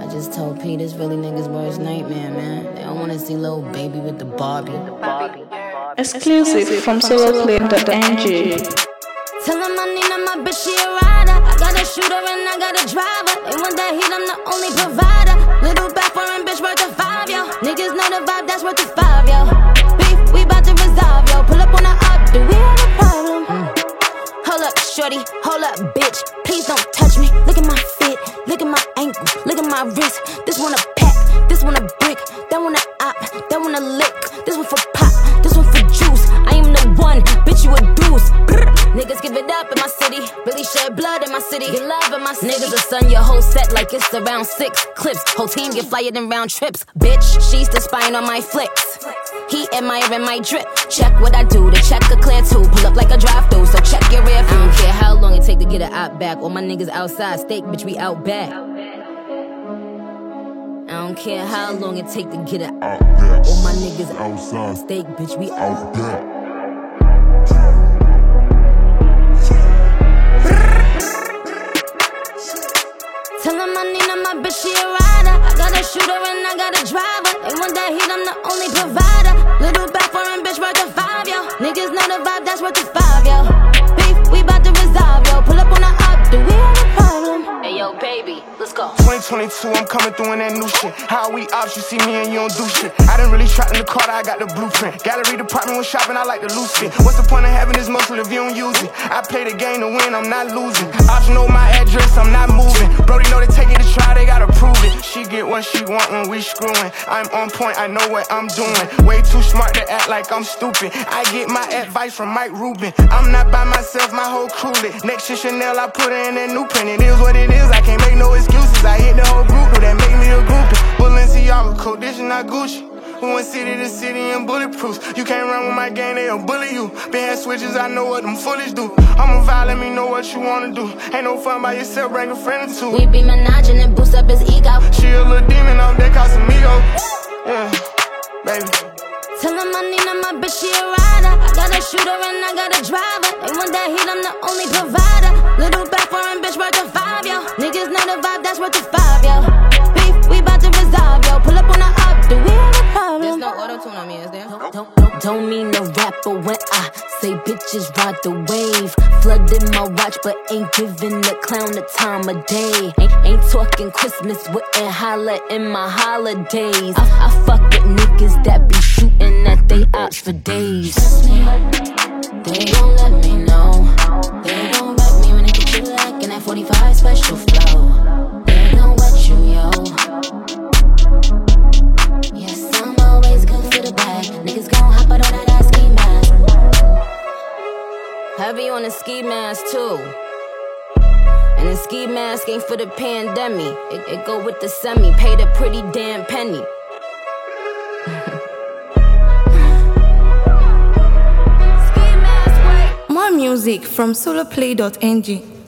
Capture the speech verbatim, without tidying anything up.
just told P this really niggas' worst nightmare, man. They don't wanna see little baby with the Barbie. Exclusive from solo play dot n g. Tell him I need my bitch, she a rider. I got a shooter and I got a driver. They want that heat, I'm the only provider. Little back foreign bitch worth a five, yo. Niggas know the vibe, that's worth a five, yo. Beef, we bout to resolve, yo. Pull up on the up, do we have a problem? Mm. Hold up, shorty, hold up, bitch. Please don't touch me. Look at my fit, look at my ankle, look at my wrist. This one a pack, this one a brick, that one a op, that one a lick. This one for pop, this one for juice. I am the one, bitch, you a deuce. Brr. Niggas give it up in my city, really shed blood in my city. Get love in my city. Niggas will stun your whole set like it's around six clips. Whole team get flyer than round trips. Bitch, she's the spine on my flicks. He admiring my drip. Check what I do, the check a clear too. Pull up like a drive-through, so check your rear view. I don't care how long it take to get it out back. All my niggas outside, steak, bitch, we out back. I don't care how long it take to get it out back. All my niggas outside, steak, bitch, we out back. Tell him I need my bitch, she a rider. I got a shooter and I got a driver. They want that heat, I'm the only provider. Little back foreign bitch worth a five, yo. Niggas know the vibe, that's worth a five, yo. Beef, we bout to resolve, yo. Pull up on the up, do we have a problem? Hey, yo, baby, let's go. twenty twenty-two, I'm coming through in that new shit. How we ops, you see me and you don't do shit. I didn't really try in the car, I got the blueprint. Gallery department when shopping, I like to lose it. What's the point of having this muscle if you don't use it? I play the game to win, I'm not losing. Ops know my address, I'm not moving. Brody know they take it to try, they gotta prove it. She get what she want when we screwing. I'm on point, I know what I'm doing. Way too smart to act like I'm stupid. I get my advice from Mike Rubin. I'm not by myself, my whole crew lit. Next to Chanel, I put her in that new print. It is what it is, I can't make no excuses. I hit the whole group, that make me a groupie. Balenciaga, coat, this is not Gucci. We went city to city and bulletproofs. You can't run with my gang, they'll bully you. Been had switches, I know what them foolish do. I'ma vibe, let me know what you wanna do. Ain't no fun by yourself, bring a friend or two. We be menaging and boost up his ego. She a little demon out there, Casamigo. Yeah, baby. Tell him I need my bitch, she a rider. I got a shooter and I got a driver. They want that heat, I'm the only provider. Little back foreign bitch worth a five, yo. Niggas know the vibe, that's worth a five, yo. Beef, we bout to resolve, yo. Pull up on the up, do we have a problem? There's no auto-tune on me, is there? Don't, don't, don't, don't mean no rapper when I say bitches ride the wave. Flooding my watch, but ain't giving the clown the time of day. Ain't, ain't talking Christmas, wouldn't holla in my holidays. I, I fuck with niggas that be shooting at they ops for days. They gon' let me know. They gon' wreck me when they get you like in that forty-five special flow. They gon' wet you, yo. Yes, I'm always good for the bag. Niggas gon' hop out on that ass ski mask. Heavy on the ski mask too. And the ski mask ain't for the pandemic. It, it go with the semi. Paid a pretty damn penny. More music from solo play dot n g.